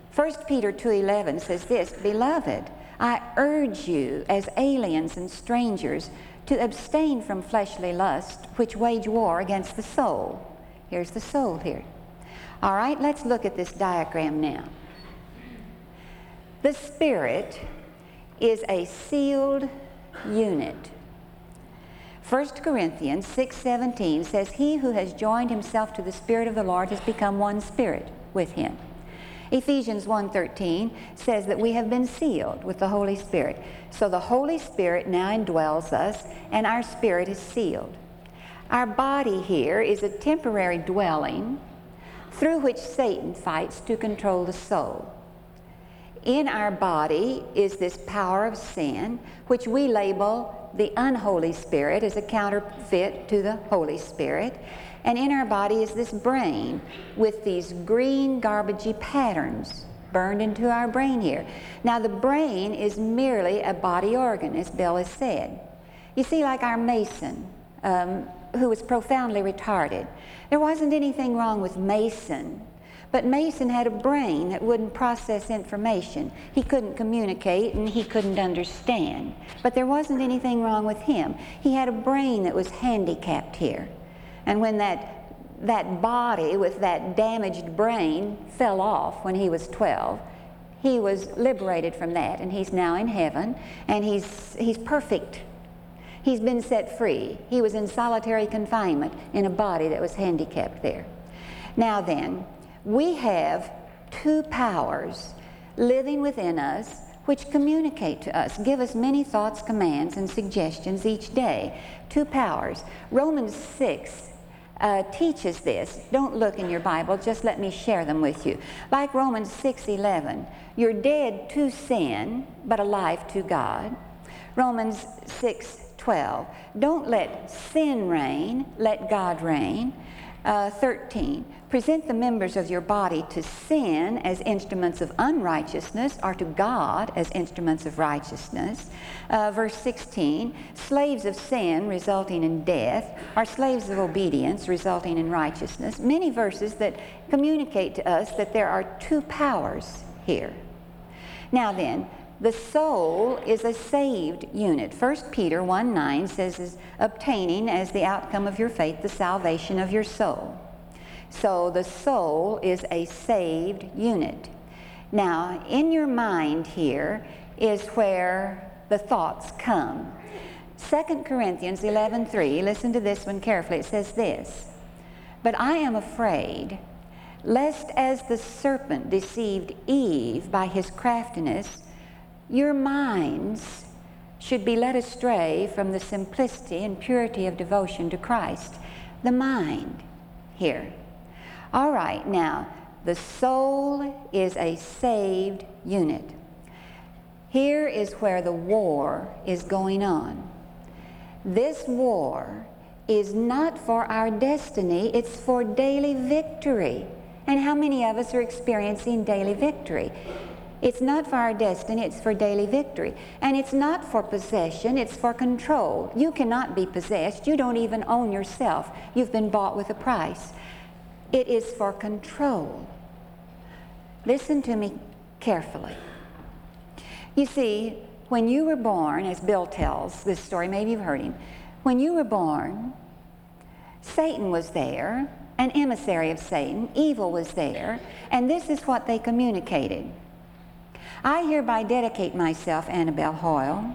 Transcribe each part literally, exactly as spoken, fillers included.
First Peter two eleven says this, "Beloved, I urge you as aliens and strangers to abstain from fleshly lust, which wage war against the soul." Here's the soul here. All right, let's look at this diagram now. The Spirit is a sealed unit. First Corinthians six seventeen says, "He who has joined himself to the Spirit of the Lord has become one spirit with him." Ephesians one thirteen says that we have been sealed with the Holy Spirit. So the Holy Spirit now indwells us, and our spirit is sealed. Our body here is a temporary dwelling through which Satan fights to control the soul. In our body is this power of sin, which we label the unholy spirit as a counterfeit to the Holy Spirit. And in our body is this brain with these green garbagey patterns burned into our brain here. Now the brain is merely a body organ, as Bill has said. You see, like our Mason, um, who was profoundly retarded. There wasn't anything wrong with Mason, but Mason had a brain that wouldn't process information. He couldn't communicate and he couldn't understand. But there wasn't anything wrong with him. He had a brain that was handicapped here. And when that, that body with that damaged brain fell off when he was twelve, he was liberated from that, and he's now in heaven, and he's, he's perfect. He's been set free. He was in solitary confinement in a body that was handicapped there. Now then, we have two powers living within us which communicate to us, give us many thoughts, commands, and suggestions each day. Two powers. Romans six uh, teaches this. Don't look in your Bible, just let me share them with you. Like Romans six eleven, you're dead to sin, but alive to God. Romans six twelve, don't let sin reign, let God reign. Uh, thirteen, present the members of your body to sin as instruments of unrighteousness, or to God as instruments of righteousness. Uh, verse sixteen, slaves of sin resulting in death, or slaves of obedience resulting in righteousness. Many verses that communicate to us that there are two powers here. Now then, the soul is a saved unit. First Peter one nine says, is obtaining as the outcome of your faith the salvation of your soul. So the soul is a saved unit. Now, in your mind here is where the thoughts come. Second Corinthians eleven three, listen to this one carefully. It says this, "But I am afraid, lest as the serpent deceived Eve by his craftiness, your minds should be led astray from the simplicity and purity of devotion to Christ." The mind here. All right, now, the soul is a saved unit. Here is where the war is going on. This war is not for our destiny, it's for daily victory. And how many of us are experiencing daily victory? It's not for our destiny, it's for daily victory. And it's not for possession, it's for control. You cannot be possessed. You don't even own yourself. You've been bought with a price. It is for control. Listen to me carefully. You see, when you were born, as Bill tells this story, maybe you've heard him, when you were born, Satan was there, an emissary of Satan, evil was there, and this is what they communicated. "I hereby dedicate myself, Annabelle Hoyle,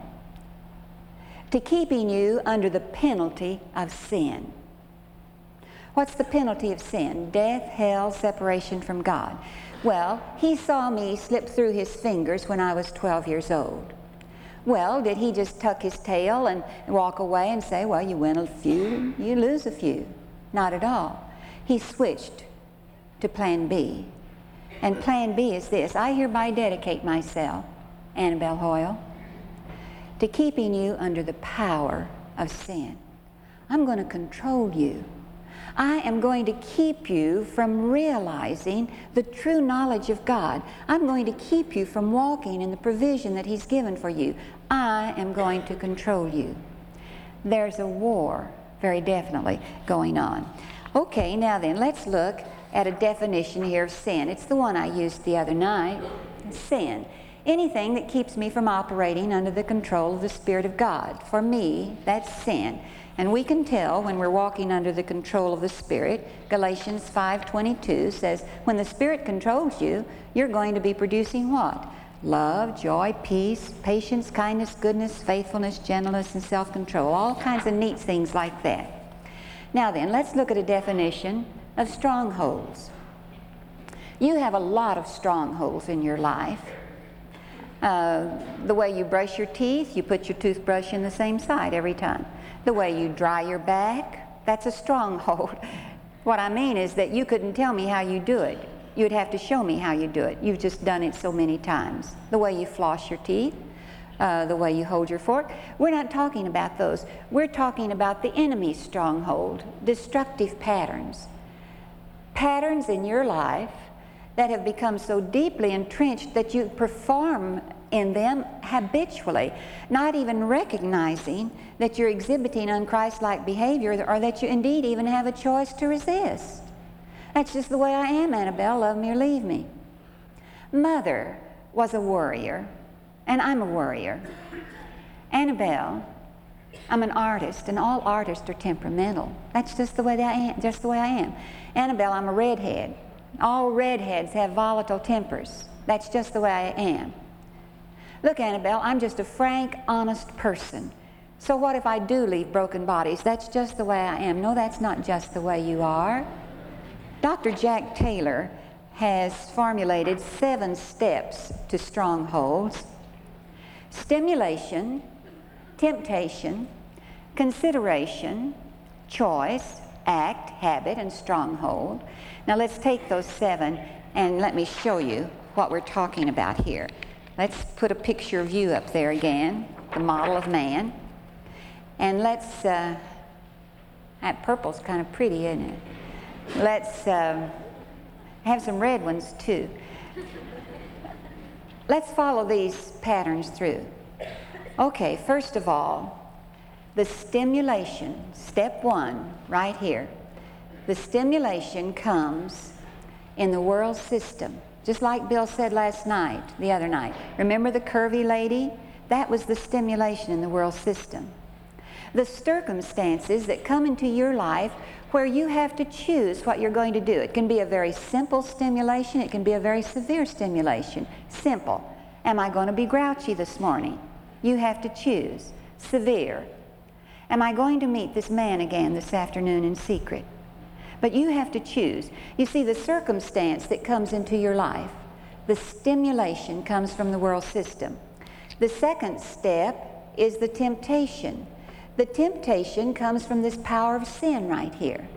to keeping you under the penalty of sin." What's the penalty of sin? Death, hell, separation from God. Well, he saw me slip through his fingers when I was twelve years old. Well, did he just tuck his tail and walk away and say, well, you win a few, you lose a few? Not at all. He switched to plan B. And plan B is this: I hereby dedicate myself, Annabelle Hoyle, to keeping you under the power of sin. I'm going to control you. I am going to keep you from realizing the true knowledge of God. I'm going to keep you from walking in the provision that He's given for you. I am going to control you. There's a war, very definitely, going on. Okay, now then, let's look at a definition here of sin. It's the one I used the other night. Sin. Anything that keeps me from operating under the control of the Spirit of God. For me, that's sin. And we can tell when we're walking under the control of the Spirit. Galatians five twenty-two says, when the Spirit controls you, you're going to be producing what? Love, joy, peace, patience, kindness, goodness, faithfulness, gentleness, and self-control. All kinds of neat things like that. Now then, let's look at a definition of strongholds. You have a lot of strongholds in your life. Uh, the way you brush your teeth, you put your toothbrush in the same side every time. The way you dry your back, that's a stronghold. What I mean is that you couldn't tell me how you do it. You'd have to show me how you do it. You've just done it so many times. The way you floss your teeth, uh, the way you hold your fork. We're not talking about those. We're talking about the enemy's stronghold, destructive patterns. Patterns in your life that have become so deeply entrenched that you perform in them habitually, not even recognizing that you're exhibiting unchristlike behavior or that you indeed even have a choice to resist. That's just the way I am, Annabelle, love me or leave me. Mother was a worrier, and I'm a worrier. Annabelle, I'm an artist, and all artists are temperamental. That's just the way that I am, just the way I am. Annabelle, I'm a redhead. All redheads have volatile tempers. That's just the way I am. Look, Annabelle, I'm just a frank, honest person. So what if I do leave broken bodies? That's just the way I am. No, that's not just the way you are. Doctor Jack Taylor has formulated seven steps to strongholds. Stimulation, temptation, consideration, choice, act, habit, and stronghold. Now let's take those seven and let me show you what we're talking about here. Let's put a picture of you up there again, the model of man. And let's, uh, that purple's kind of pretty, isn't it? Let's um, have some red ones too. Let's follow these patterns through. Okay, first of all, the stimulation, step one, right here. The stimulation comes in the world system. Just like Bill said last night, the other night. Remember the curvy lady? That was the stimulation in the world system. The circumstances that come into your life where you have to choose what you're going to do. It can be a very simple stimulation. It can be a very severe stimulation. Simple. Am I going to be grouchy this morning? You have to choose. Severe. Am I going to meet this man again this afternoon in secret? But you have to choose. You see, the circumstance that comes into your life, the stimulation comes from the world system. The second step is the temptation. The temptation comes from this power of sin right here.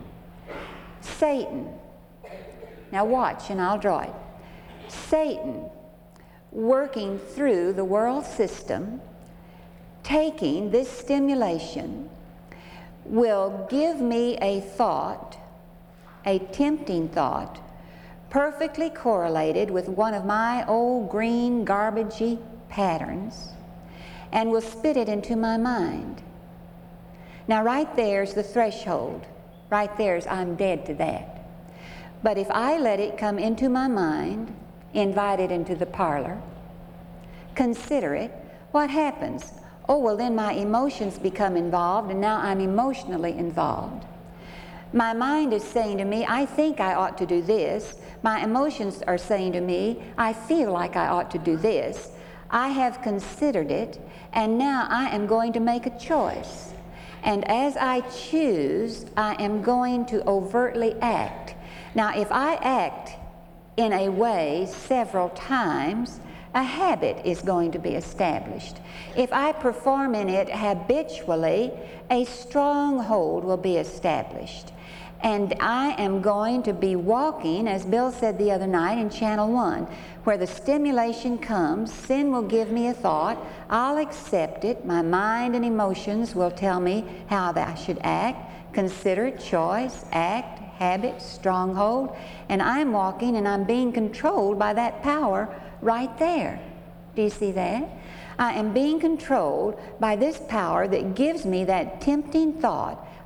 Satan. Now watch, and I'll draw it. Satan, working through the world system, taking this stimulation, will give me a thought, a tempting thought, perfectly correlated with one of my old green garbagey patterns, and will spit it into my mind. Now right there's the threshold. Right there's I'm dead to that. But if I let it come into my mind, invite it into the parlor, consider it, what happens? Oh, well then my emotions become involved, and now I'm emotionally involved. My mind is saying to me, I think I ought to do this. My emotions are saying to me, I feel like I ought to do this. I have considered it, and now I am going to make a choice. And as I choose, I am going to overtly act. Now, if I act in a way several times, a habit is going to be established. If I perform in it habitually, a stronghold will be established. And I am going to be walking, as Bill said the other night in Channel one, where the stimulation comes, sin will give me a thought, I'll accept it, my mind and emotions will tell me how I should act, consider, choice, act, habit, stronghold, and I'm walking and I'm being controlled by that power right there. Do you see that? I am being controlled by this power that gives me that tempting thought.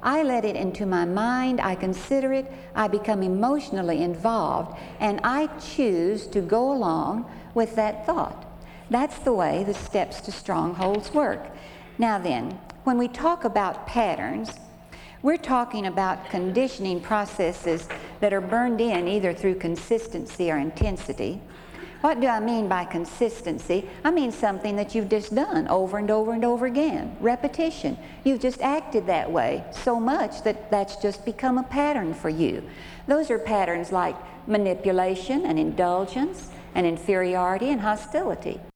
I let it into my mind, I consider it, I become emotionally involved, and I choose to go along with that thought. That's the way the steps to strongholds work. Now then, when we talk about patterns, we're talking about conditioning processes that are burned in either through consistency or intensity. What do I mean by consistency? I mean something that you've just done over and over and over again. Repetition. You've just acted that way so much that that's just become a pattern for you. Those are patterns like manipulation and indulgence and inferiority and hostility.